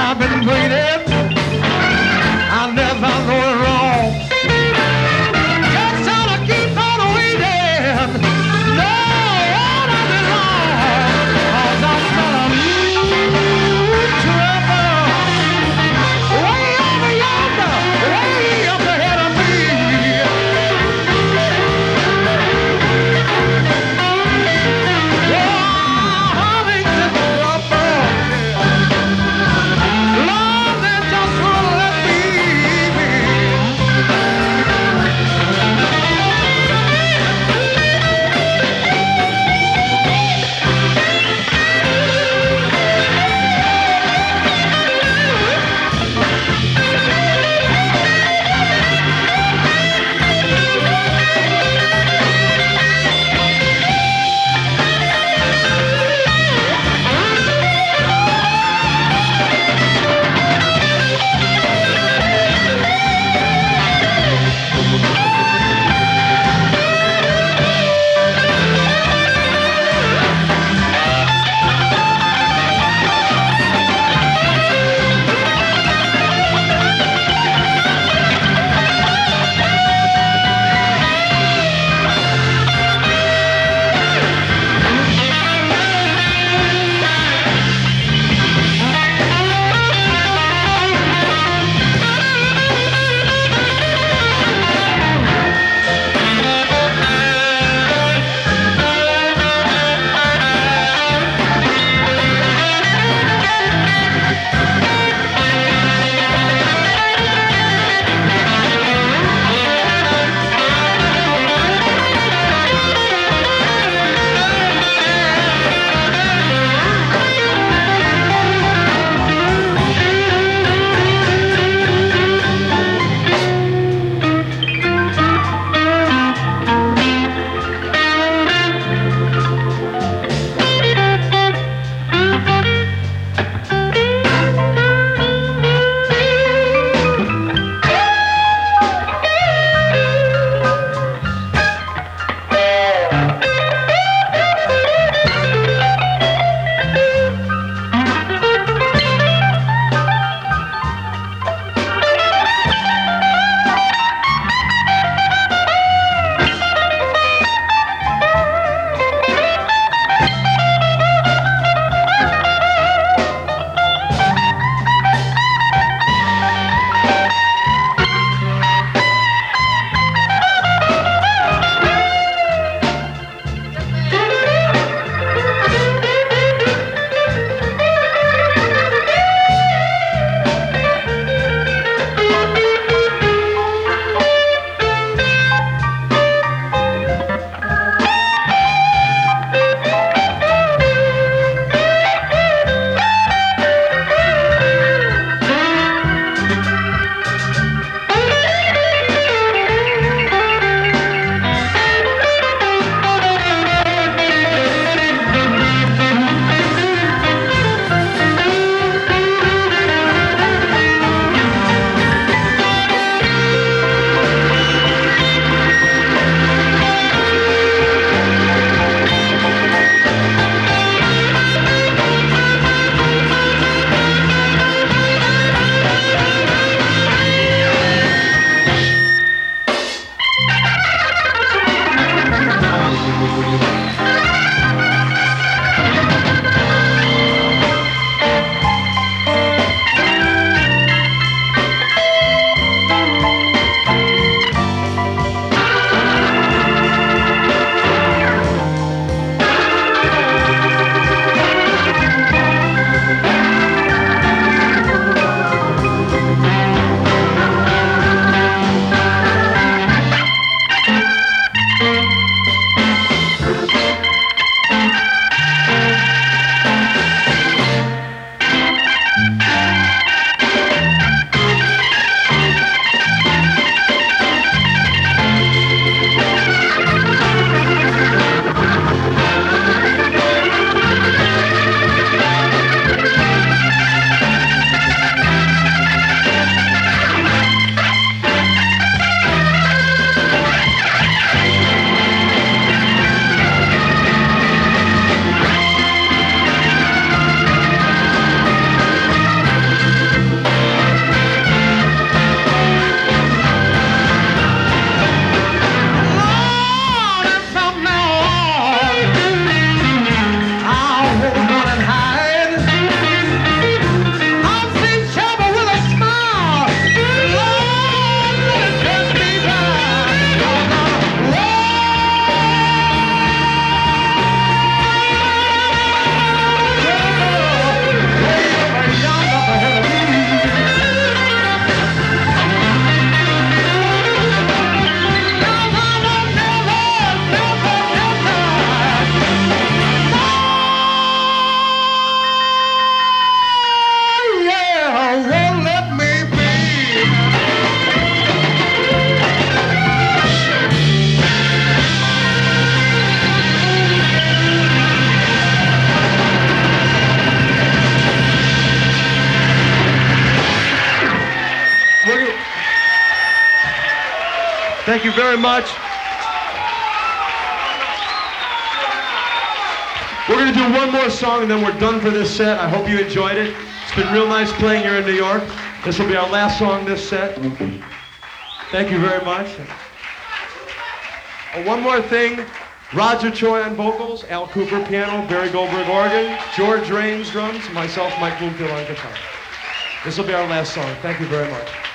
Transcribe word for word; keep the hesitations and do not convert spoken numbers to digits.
I've been waiting. I never know it wrong. Just trying to keep on waiting. No, I've been wrong. 'Cause I smell a new trouble way over yonder, way up ahead of me. Oh, I'm in trouble. Love and Thank you very much. We're going to do one more song and then we're done for this set. I hope you enjoyed it. It's been real nice playing here in New York. This will be our last song this set. Thank you very much. Oh, one more thing. Roger Troy on vocals, Al Cooper piano, Barry Goldberg organ, George Raines drums, myself, Mike Bloomfield on guitar. This will be our last song. Thank you very much.